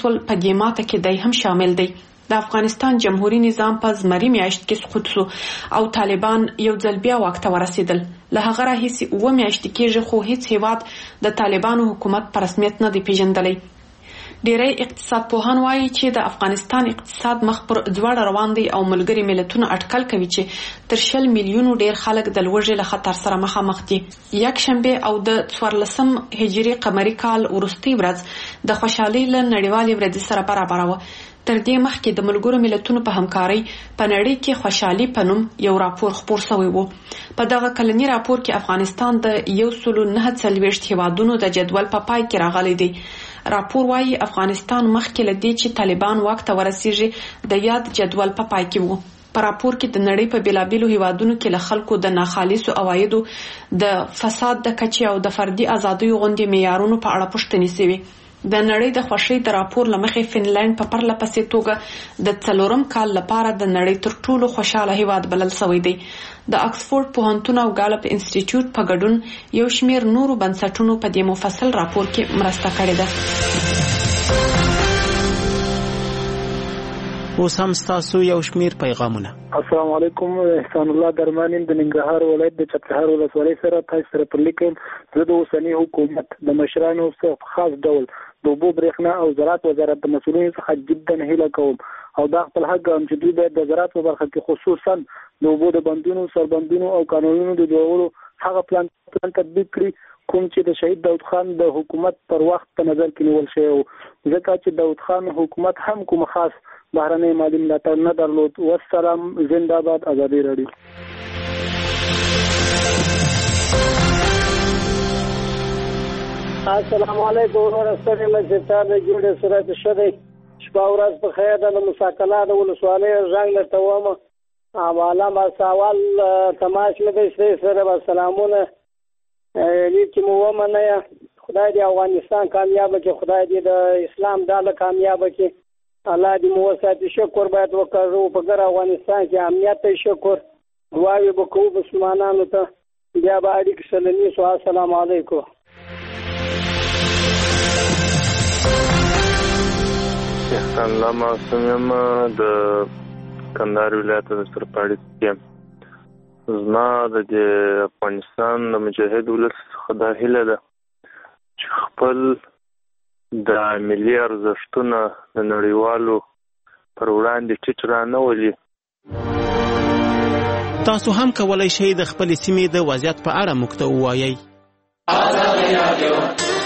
وسول په دې ماته کې دی هم شامل دی. د افغانستان جمهوریت نظام په زمري میاشت کې سقوط شو او طالبان یو ځل بیا واک ته ورسېدل. له هغه راهیسې 7 میاشتې کېږي خو هیڅ هیواد د طالبانو حکومت په رسمیت نه دی پیژندلی. ډیری اقتصاد پوهان وایي چې د افغانستان اقتصاد مخ پر ځوړ روان دی او ملګري ملتونه اټکل کوي چې تر 20 میلیونو ډیر خلک د لوږې له خطر سره مخامخ دي. یکشنبه او د 14 هجري قمري کال وروستۍ ورځ د خوشحالۍ له نړیوالې ورځې سره برابر و. تر دې مخکې د ملګرو ملتونو په همکارۍ په نړۍ کې خوشحالي په نوم یو راپور خپور شوی و. په دغه کلنی راپور کې افغانستان د 149 هیوادونو د جدول په پای کې راغلی دی. راپور وايي افغانستان مخکې له دې چې طالبان واک ته ورسیږي د یاد جدول په پای کې وو. په راپور کې د نړۍ په بیلابیلو هیوادونو کې له خلکو د ناخالصو عوایدو د فساد د کچې او د فردي ازادیو غونډې معیارونو په اړه پوښتنې شوې. د نړۍ د خوشي د راپور لمخې فنلند په پرله پسې توګه د 4م کال لپاره د نړۍ تر ټولو خوشاله هیواد بلل شوی دی. د اکسفورد پوهنتون او ګالپ انسټیټیوټ په ګډون یو شمیر نورو بنسټونو په دې مفصل راپور کې مرسته کړې ده. اوس هم تاسو یو شمیر پیغامونه. السلام علیکم، احسان الله درمانیم د ننګرهار ولایت د چپرهار ولسوالۍ سره تاسو سره پر لیکم. زه د اوسنی حکومت د مشرانو څخه خاص ډول د اوبو برېښنا او زراعت وزارت د مسؤلینو څخه جدا هیله کوم او دا خپل حق ګڼم چې دوی باید د زراعت په برخه کې خصوصا د اوبو د بندونو، سربندونو او قانونونو د جوړولو هغه پلان تطبیق کړي کوم چې د شهید داود خان د حکومت پر وخت په نظر کې نیول شوی و، ځکه چې داود خان حکومت هم کوم خاص بهرنی مالي ملاتړ نه درلود. والسلام، زنده باد ازادي رادیو. السلام علیکم ورحمۃ الله جوړه سره شته شپه ورځ په خیر د مساکله د ولسوالۍ رنګ له تومه حواله ما سوال تماش مې سره سلامونه لیکي مو ومنه خدای دې افغانستان کامیاب کړي، خدای دې د اسلام ډاله کامیاب کړي، الله دې مو وساتي. شکر باید وکړو په ګر افغانستان کې امنیت ته شکر دعاوې وکړو مسلمانانو ته بیا به اړیکې سلامي سو. السلام علیکم. احسان الله معصوم یم د کندهار ولایت د سرپاړي کې. زما د افغانستان د مجاهد ولس څخه دا هیله ده چې خپل د ملي ارزښتونه د نړیوالو پر وړاندې ټیټ رانه ولي. تاسو هم کولای شئ د خپل سیمې د وضعیت په اړه موږ ته ووایئ.